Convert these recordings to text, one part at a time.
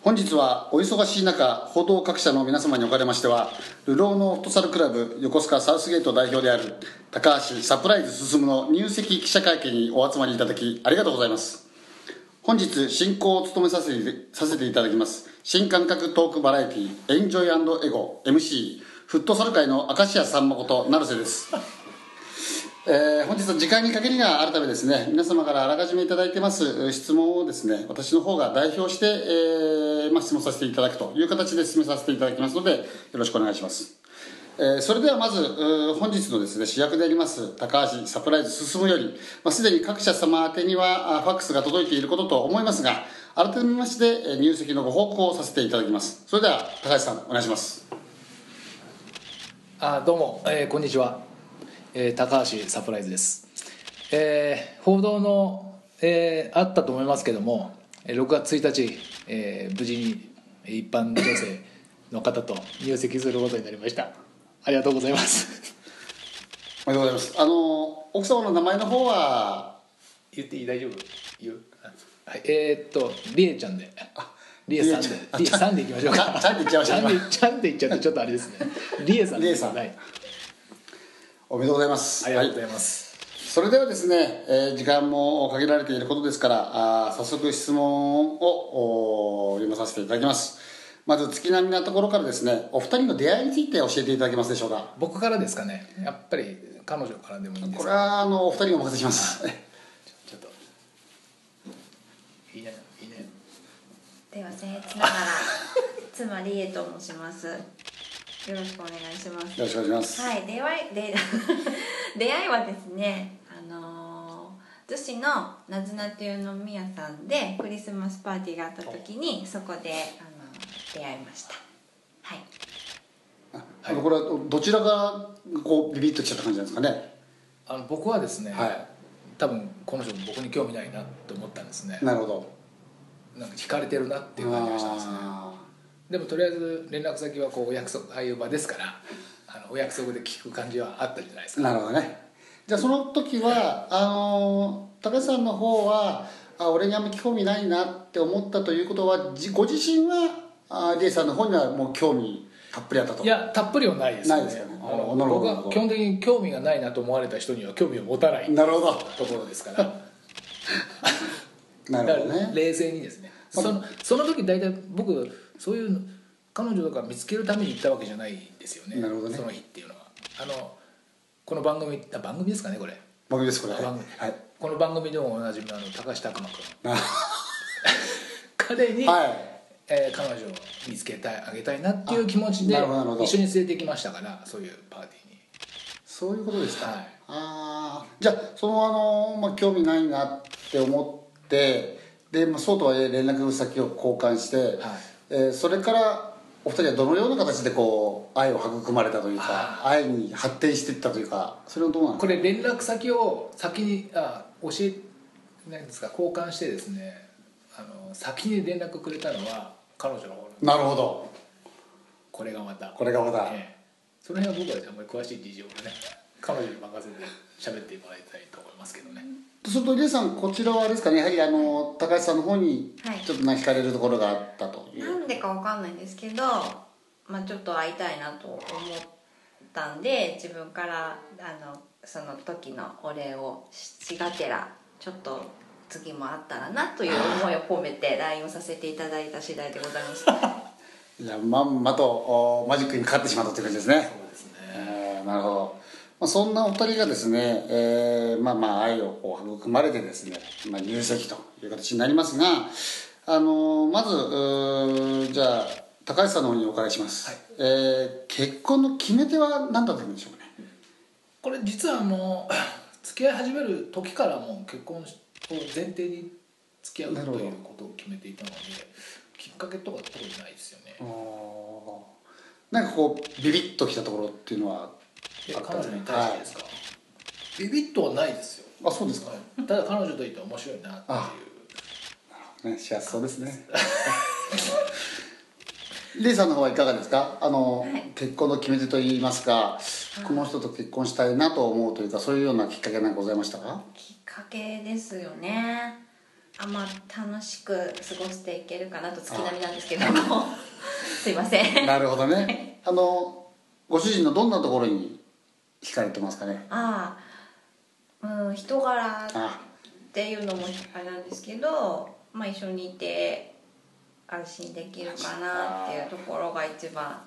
本日はお忙しい中、報道各社の皆様におかれましては、流浪のフットサルクラブ横須賀サウスゲート代表である高橋サプライズ進の入籍記者会見にお集まりいただきありがとうございます。本日進行を務めさせていただきます新感覚トークバラエティエンジョイ&エゴ MC フットサル界の明石家さんまこと成瀬です。本日は時間に限りがあるためですね、皆様からあらかじめいただいてます質問をですね、私の方が代表して、質問させていただくという形で進めさせていただきますので、よろしくお願いします。それではまず本日のですね、主役であります高橋サプライズ進より、すでに各社様宛てにはファックスが届いていることと思いますが、改めまして入籍のご報告をさせていただきます。それでは高橋さんお願いします。 どうも、こんにちは、高橋サプライズです。報道の、あったと思いますけども、6月1日、無事に一般女性の方と入籍することになりました。ありがとうございます。 おめでとうございます。奥様の名前の方は言っていい？大丈夫？言う？はい、りえちゃんで、りえさんで、りえさんでいきましょうか。 ちゃんでいっちゃいましょうか。 ちゃんでいっちゃってちょっとあれですね。りえさんで。 りえさん、はい、おめでとうございます。 ありがとうございます。 はい、それではですね、時間も限られていることですから早速質問を読まさせていただきます。まず月並みなところからですね、お二人の出会いについて教えていただけますでしょうか。 僕からですかね。やっぱり彼女からでもいいんですか。 これはお二人にお任せします。 ちょっといいねいいね。 では僭越ながら妻理恵と申します。よろしくお願いします。 よろしくお願いします。 はい、出会いはですね、逗子のなずなという飲み屋さんでクリスマスパーティーがあった時にそこで出会いました。はい。 これはどちらがこうビビッときちゃった感じなんですかね。 僕はですね、 はい、 多分この人僕に興味ないなと思ったんですね。 なるほど。 なんか惹かれてるなっていう感じがしたんですね。でもとりあえず連絡先はこうお約束、ああいう場ですからお約束で聞く感じはあったんじゃないですか。 なるほどね。じゃあその時は高橋さんの方は俺にあんまり興味ないなって思ったということはご自身はリエさんの方にはもう興味たっぷりあったと。 いやたっぷりはないですね。 ないですかね。 僕は基本的に興味がないなと思われた人には興味を持たないなるほどところですからなるほどね。 冷静にですね、その時大体僕そういう彼女とか見つけるために行ったわけじゃないんですよね。 なるほどね。 その日っていうのはこの番組ですかね、これ。 番組ですこれ。 番組、 はい、 この番組でもおなじみの高橋拓磨君彼に、 はい、 彼女を見つけてあげたいなっていう気持ちで一緒に連れてきましたから、そういうパーティーに。 そういうことですか。 はい、 じゃあその興味ないなって思ってで、そうとはいえ連絡先を交換して、はい、それからお二人はどのような形でこう愛を育まれたというか愛に発展していったというか、それはどうなんですか。 これ連絡先を先に教えないんですか、交換してですね、先に連絡くれたのは彼女の方。 なるほど。 これがまた、 その辺は僕はあんまり詳しい事情をね彼女に任せて喋ってもらいたいと思いますけどね。 とするとリエさん、こちらはあれですかね、やはり高橋さんの方にちょっと惹かれるところがあったという、 なんでかわかんないんですけど、ちょっと会いたいなと思ったんで、自分からその時のお礼をしがてらちょっと次もあったらなという思いを込めて LINE をさせていただいた次第でございます。 いや、まんまとマジックにかかってしまったという感じですね。 そうですね。 なるほど。そんなお二人がですね、愛を育まれてですね、入籍という形になりますが、まずじゃあ高橋さんの方にお伺いします。はい、結婚の決め手は何だったんでしょうかね。 これ実は付き合い始める時からもう結婚を前提に付き合うということを決めていたので、きっかけとか特にないですよね。 なんかこうビビッときたところっていうのは彼女に対してですか。はい、ビビッとはないですよ。 あ、そうですか。 ただ彼女といて面白いなっていう。 なるほどね、幸せそうですね。レイさんの方はいかがですか。結婚の決め手といいますか、この人と結婚したいなと思うというか、そういうようなきっかけがございましたか。 きっかけですよね。 楽しく過ごしていけるかなと月並みなんですけどもすいません。 なるほどね。ご主人のどんなところに惹かれてますかね。 人柄っていうのもあれなんですけど、一緒にいて安心できるかなっていうところが一番、はい、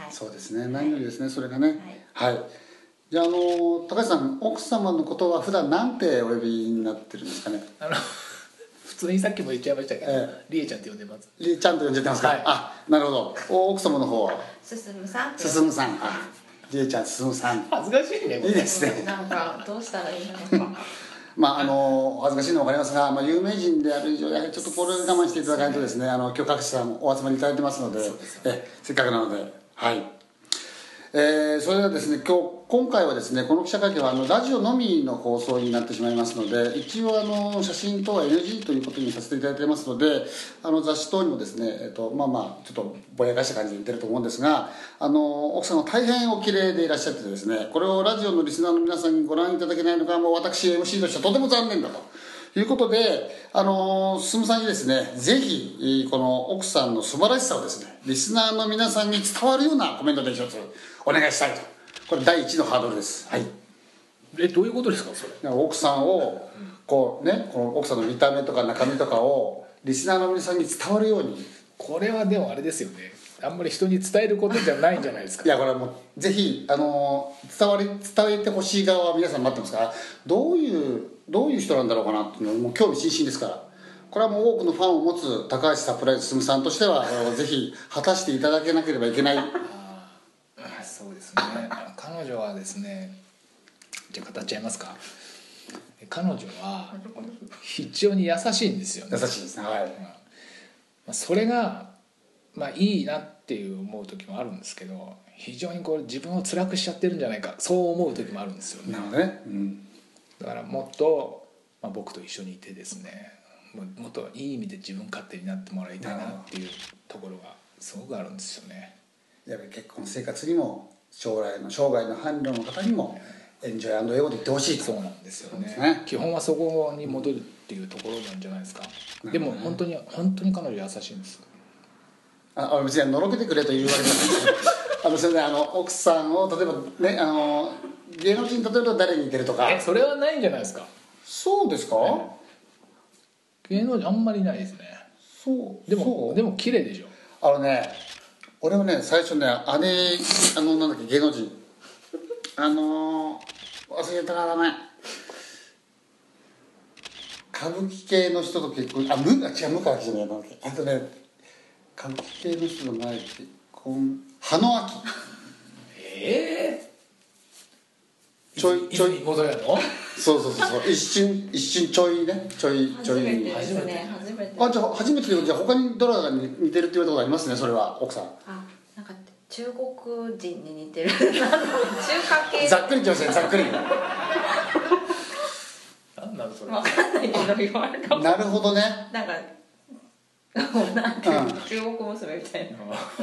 そうですね。何よりですね、それがね。はい。じゃあ高橋さん、奥様のことは普段なんてお呼びになってるんですかね。 普通にさっきも言っちゃいましたけど、りえちゃんって呼んでます。 りえちゃんと呼んじゃってますか。なるほど。奥様の方は進さん。 進さん。りえちゃん、進さん。 恥ずかしいね。 いいですね。 なんかどうしたらいいのか。 お恥ずかしいのは分かりますが、有名人である以上やはりちょっとこれを我慢していただかないとですね、今日各社さんお集まりいただいてますので、せっかくなので、はい。それではですね、今回はですね、この記者会見はラジオのみの放送になってしまいますので、一応写真等は NG ということにさせていただいてますので、雑誌等にもですね、ちょっとぼやかした感じで出ると思うんですが、奥さんは大変お綺麗でいらっしゃってですね、これをラジオのリスナーの皆さんにご覧いただけないのが、もう私 MC としてはとても残念だということで、進さんにですね、ぜひこの奥さんの素晴らしさをですね、リスナーの皆さんに伝わるようなコメントで一つお願いしたいと。これ第一のハードルです。はい。 どういうことですかそれ。 奥さんをこの奥さんの見た目とか中身とかをリスナーの皆さんに伝わるように。 これはでもあれですよね。あんまり人に伝えることじゃないんじゃないですか。 いやこれはもうぜひ伝えてほしい側は皆さん待ってますから、どういう人なんだろうかなっていうのはもう興味津々ですから。これはもう多くのファンを持つ高橋サプライズ進さんとしてはぜひ果たしていただけなければいけない。 そうですね。彼女はですね、じゃあ語っちゃいますか。彼女は非常に優しいんですよね。 優しいですね。はい。 それがいいなっていう思う時もあるんですけど、非常に自分を辛くしちゃってるんじゃないか、そう思う時もあるんですよね。 なるほどね。 だからもっと、僕と一緒にいてですね、もっといい意味で自分勝手になってもらいたいなっていうところがすごくあるんですよね。 やっぱり結婚生活にも生涯の伴侶の方にもエンジョイ&エゴで言ってほしいと。 そうなんですよね。基本はそこに戻るっていうところなんじゃないですか。でも本当に彼女優しいんですよ。 別にのろけてくれというわけじゃないそれで奥さんを例えばね芸能人例えば誰に似てるとか。 それはないんじゃないですか。 そうですか。 芸能人あんまりないですね。でも綺麗でしょ。 俺はね最初ねなんだっけ芸能人忘れたな名前。歌舞伎系の人と結婚違う向川じゃないなんだっけ歌舞伎系の人の前で結婚羽野明。ちょい戻るの。 そう一瞬ちょい初めてですね。 じゃあ初めてで、じゃあ他にどれかに似てるって言われたことありますね。それは奥さんなんか中国人に似てる中華系ざっくり言ってますね。ざっくり何なのそれ。 分かんないけど言われた。 なるほどね。 なんか中国娘みたい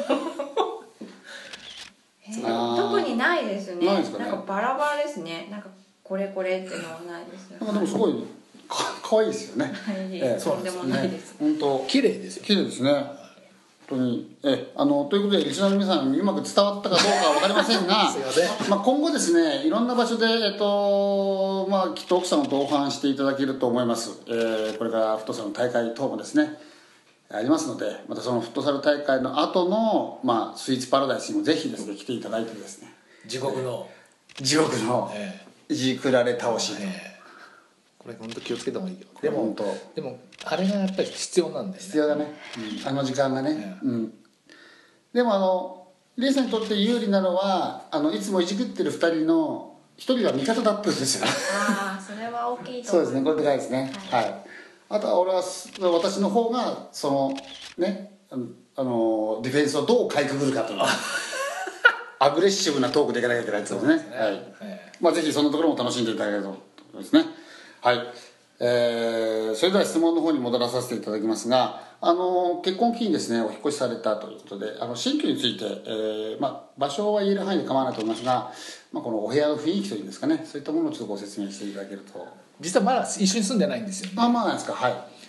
な特にないですね。なんかバラバラですね。なんかこれっていうのはないですね。 でもすごい可愛いですよね。 とんでもないです。 本当綺麗ですよ。 綺麗ですね。本当にということでリスナーの皆さんにうまく伝わったかどうかは分かりませんがすいません。 今後ですねいろんな場所できっと奥さんを同伴していただけると思います。これからフットサルの大会等もですねありますので、またそのフットサル大会の後のスイーツパラダイスにもぜひですね来ていただいてですね、 地獄のいじくられ倒しと、 これ本当気をつけた方がいいよ。 でもあれがやっぱり必要なんだよね。 必要だね、あの時間がね、でもリエさんにとって有利なのはいつもいじくってる2人の1人は味方だったんですよね。 それは大きいとそうですね、これでかいですね。はい。あとは私の方がそのねディフェンスをどうかいくぐるかというアグレッシブなトークでいかなきゃいけないですね。はい。ぜひそのところも楽しんでいただけるとですね。はい。それでは質問の方に戻らさせていただきますが、結婚を機にですねお引っ越しされたということで新居について、場所は言える範囲で構わないと思いますが、このお部屋の雰囲気というんですかね、そういったものをちょっとご説明していただけると。 実はまだ一緒に住んでないんですよね。 なんですか。はい。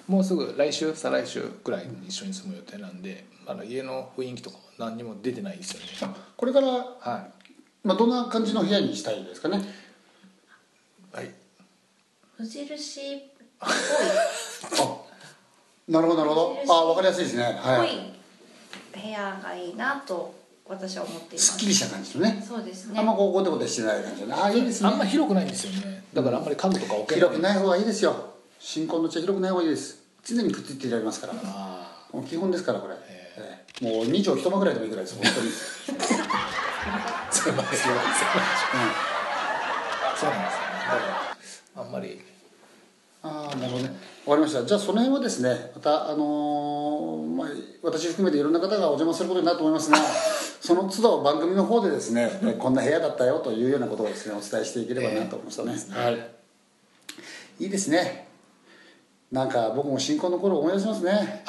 もうすぐ来週再来週くらいに一緒に住む予定なんで、まだ家の雰囲気とかも何にも出てないですよね。 これから、 はどんな感じの部屋にしたいですかね。 い、はい、 無印っぽいあ、なるほどなるほど。あ、わかりやすいですね。はい。 部屋がいいなと私は思っています。 すっきりした感じのね。 そうですね。 あんまこうゴテゴテしてない感じのね。あ、いいですね。 あんま広くないんですよね。だからあんまり家具とか置けない。 広くない方がいいですよ。新婚のうちは広くない方がいいです。常にくっついていられますから。 あもう基本ですからこれ。もう2畳一間ぐらいでもいいぐらいです本当に。 狭いですよ。そうなんですよね。だからあんまり。 ああ、なるほどね。わかりました。じゃあその辺はですね、また私含めていろんな方がお邪魔することになると思いますが、その都度番組の方でですね、こんな部屋だったよというようなことをですねお伝えしていければなと思いますね。 そうですね。 はい。いいですね。なんか僕も新婚の頃思い出しますね。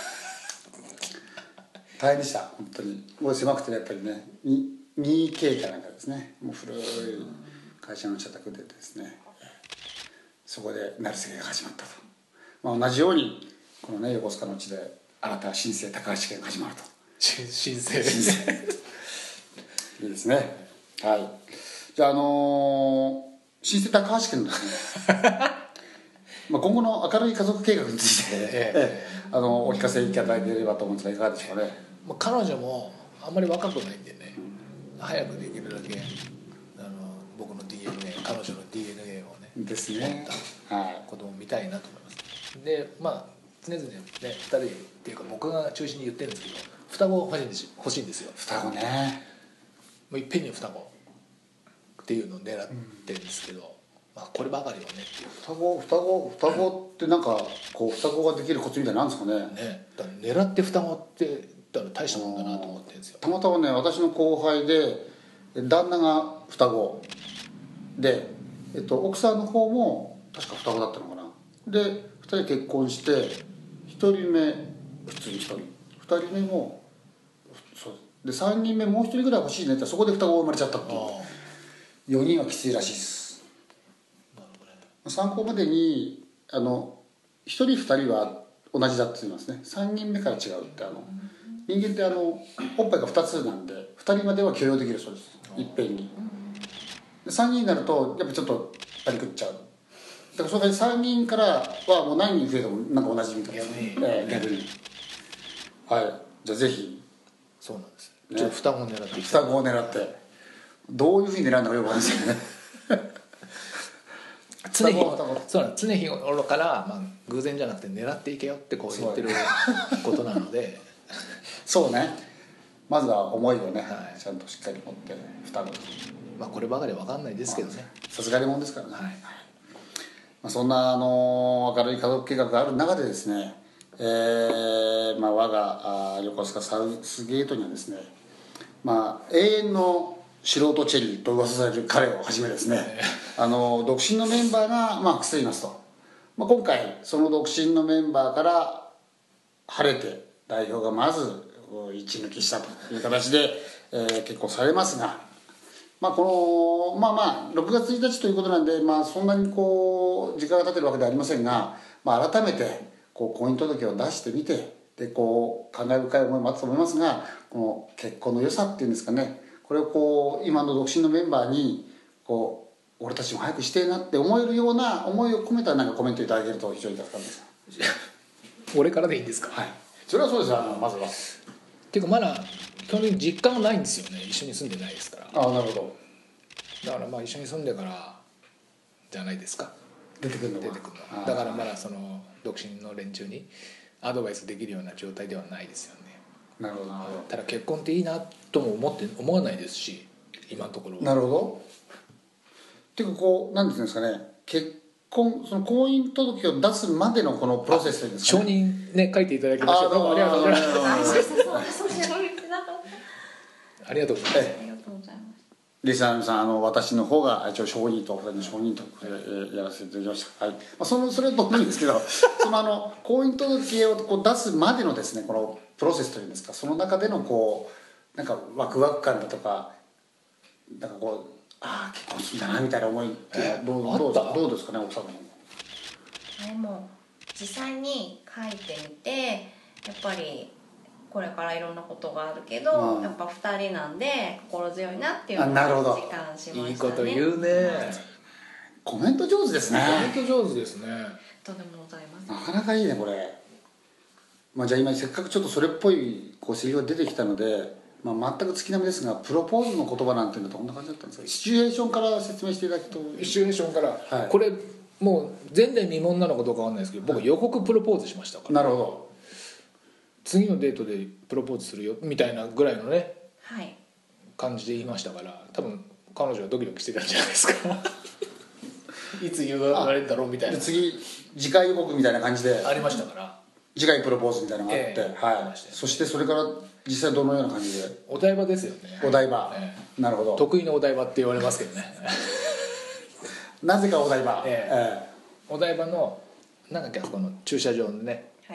大変でした本当に。もう狭くてやっぱりね、2K かなんかですね、もう古い会社の社宅でですね、そこで成瀬家が始まったと。同じようにこのね横須賀の地で新たな新生高橋家が始まると。 新生いいですね。はい。じゃあ新生高橋家のですね今後の明るい家族計画について、お聞かせいただければと思うんですがいかがでしょうかね。 彼女もあんまり若くないんでね、早くできるだけ僕の DNA 彼女の DNA をねですね。 はい、子供見たいなと思います。で常々ね2人っていうか僕が中心に言ってるんですけど、双子欲しいんですよ。 双子ね。 もういっぺんに双子っていうのを狙ってるんですけど、こればかりはねっていう。 双子ってなんかこう双子ができるコツみたいなのあるんですかね。 ね、だから狙って双子ってだから大したもんだなと思ってるんですよ。 たまたまね私の後輩で旦那が双子で、奥さんの方も確か双子だったのかな。で2人結婚して1人目普通に1人2人目もそうで3人目もう1人ぐらい欲しいねってそこで双子が生まれちゃったっていう。4人はきついらしいです。参考までに1人2人は同じだって言いますね。3人目から違うって人間っておっぱいが2つなんで2人までは許容できるそうです。いっぺんに。で3人になるとやっぱちょっとパリ食っちゃう。だからそれで3人からはもう何人増えてもなんか同じみたいですね。逆に。はい。じゃあぜひ。 そうなんです。ちょっと双子を狙って双子を狙ってどういうふうに狙うんだかよくわかんないですけどね。 常日頃から、偶然じゃなくて狙っていけよってこう言ってることなのでそうね。まずは思いをね、 はい、 ちゃんとしっかり持って双子。 こればかりは分かんないですけどね。 さすがにもんですからね。 はい。 そんな明るい家族計画がある中でですね、我が横須賀サウスゲートにはですね、永遠の素人チェリーと噂される彼をはじめですね独身のメンバーが複数いますと。今回その独身のメンバーから晴れて代表がまず一抜きしたという形で、結婚されますが、この6月1日ということなんで、そんなにこう時間が経ってるわけではありませんが、改めて婚姻届を出してみてで感慨深い思いもあったと思いますが、この結婚の良さっていうんですかね、これを今の独身のメンバーに俺たちも早くしてえなって思えるような思いを込めたコメントいただけると非常に助かります。 俺からでいいんですか。 はい、それはそうです。まずはっていうかまだ基本的に実感がないんですよね。一緒に住んでないですから。 ああ、なるほど。 だから一緒に住んでからじゃないですか出てくるのだからまだその独身の連中にアドバイスできるような状態ではないですよね。 なるほど。 ただ結婚っていいなとも思わないですし今のところは。 なるほど。っていうか何て言うんですかね、その婚姻届を出すまでのこのプロセスというんですかね。 承認ね書いていただきましてどうもありがとうございます。ありがとうございます。 リスナーの皆さん私の方が一応承認とお二人の承認とやらせていただきました。はい。それはどういうんですけどその婚姻届を出すまでのですねこのプロセスというんですか、その中でのワクワク感だとか結婚するんだなみたいな思いっていうのはどうですかね、奥様の。 もう実際に書いてみてやっぱりこれからいろんなことがあるけど、やっぱ2人なんで心強いなっていうのを実感しましたね。 いいこと言うね、 コメント上手ですね。 コメント上手ですね。 とんでもございます。 なかなかいいねこれ。じゃあ今せっかくちょっとそれっぽいセリフが出てきたので、全く月並みですが、プロポーズの言葉なんていうのはどんな感じだったんですか。シチュエーションから説明していただくと。 シチュエーションから、 はい、 これもう前代未聞なのかどうかわかんないですけど、僕予告プロポーズしましたから、 なるほど。 次のデートでプロポーズするよみたいなぐらいのね、 はい、 感じで言いましたから、多分彼女はドキドキしてたんじゃないですかいつ言われるんだろうみたいな。 次回予告みたいな感じでありましたから、 次回プロポーズみたいなのがあって、はい、そしてそれから実際どのような感じで。 お台場ですよね。 お台場、なるほど。 得意のお台場って言われますけどねなぜかお台場、 お台場のなんだっけ、あそこの駐車場のね、 はい、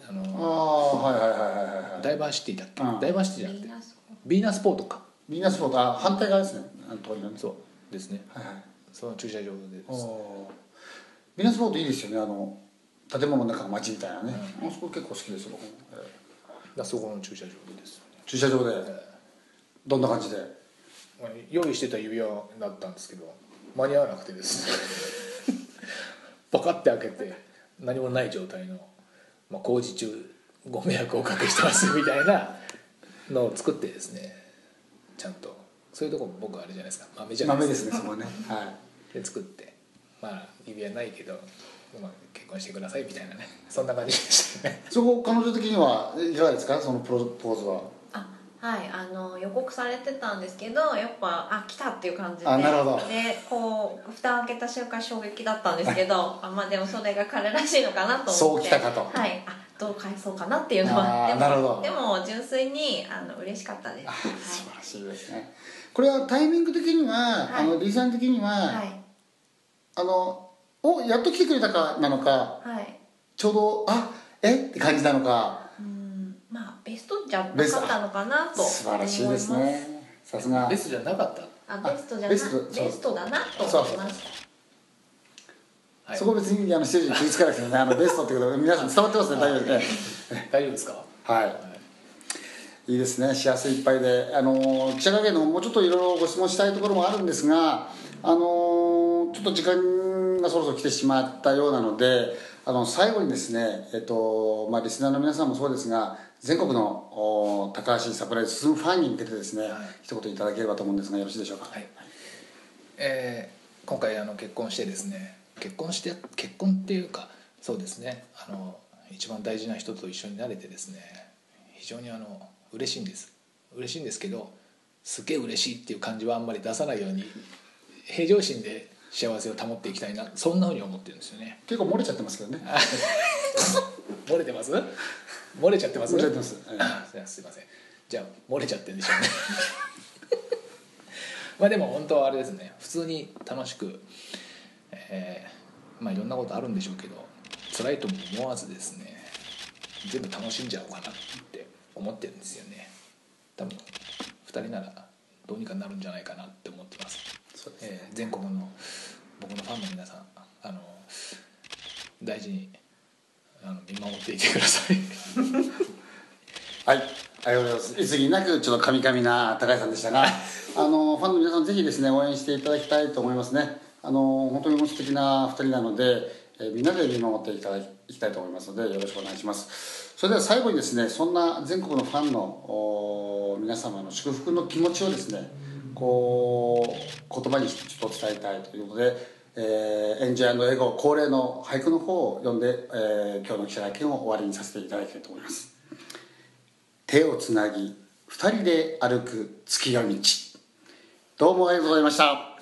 ダイバーシティだっけ、ダイバーシティじゃなくてビヴィーナスポートか。 ヴィーナスポート、反対側ですね、通りのね。 そうですね、その駐車場でです。 ヴィーナスポートいいですよね、建物の中が街みたいなね、あそこ結構好きですよ僕も。 そこの駐車場でです、 駐車場で、どんな感じで。 用意してた指輪だったんですけど間に合わなくてですねパカッて開けて何もない状態の、工事中ご迷惑をおかけしてますみたいなのを作ってですね、ちゃんとそういうとこも僕はあれじゃないですか、豆じゃない豆ですか。 ですねそこはね、はい、 で作って、指輪ないけど、結婚してくださいみたいなね、そんな感じでしたねそこ彼女的にはいかがですか、そのプロポーズは。 はい、予告されてたんですけど、やっぱ来たっていう感じで、 なるほど。 で蓋開けた瞬間衝撃だったんですけどでもそれが彼らしいのかなと思って、 そうきたかと、 はい、どう返そうかなっていうのは。 なるほど。 でも純粋に嬉しかったです。 素晴らしいですね。これはタイミング的には、リーさん的には、やっと来てくれたかなのか、ちょうどって感じなのか。 ベストじゃなかったのかなと。 素晴らしいですね。さすが。 ベストじゃなかった。 ベストじゃなベストだなと思います。 そこ別にステージに食いつかなくてね、ベストってこと皆さん伝わってますね。大丈夫ですね。 大丈夫ですか。 はい。いいですね。幸せいっぱいで、記者会見の方もうちょっといろいろご質問したいところもあるんですが、ちょっと時間がそろそろ来てしまったようなので、最後にですね、リスナーの皆さんもそうですが、全国の高橋サプライズ進むファンに向けてですね、一言いただければと思うんですがよろしいでしょうか。 今回結婚してですね、結婚っていうかそうですね、一番大事な人と一緒になれてですね、非常に嬉しいんですけど、すげえ嬉しいっていう感じはあんまり出さないように平常心で幸せを保っていきたいな、そんなふうに思ってるんですよね。 結構漏れちゃってますけどね漏れてます？漏れちゃってます？ 漏れちゃってます、 すいません、じゃあ漏れちゃってるんでしょうねでも本当はあれですね、普通に楽しく、いろんなことあるんでしょうけど、辛いとも思わずですね、全部楽しんじゃおうかなって思ってるんですよね。多分2人ならどうにかなるんじゃないかなって思ってます。そうですね、全国の僕のファンの皆さん、大事に見守っていてくださいはい、ありがとうございます。いつになくちょっとカミカミな高橋さんでしたがファンの皆さんぜひですね応援していただきたいと思いますね。本当に素敵な2人なので、みんなで見守っていきたいと思いますのでよろしくお願いします。それでは最後にですね、そんな全国のファンの皆様の祝福の気持ちをですね言葉にしてちょっと伝えたいということで、エンジョイ&エゴ恒例の俳句の方を読んで、今日の記者会見を終わりにさせていただきたいと思います。手をつなぎ2人で歩く月夜道。どうもありがとうございました。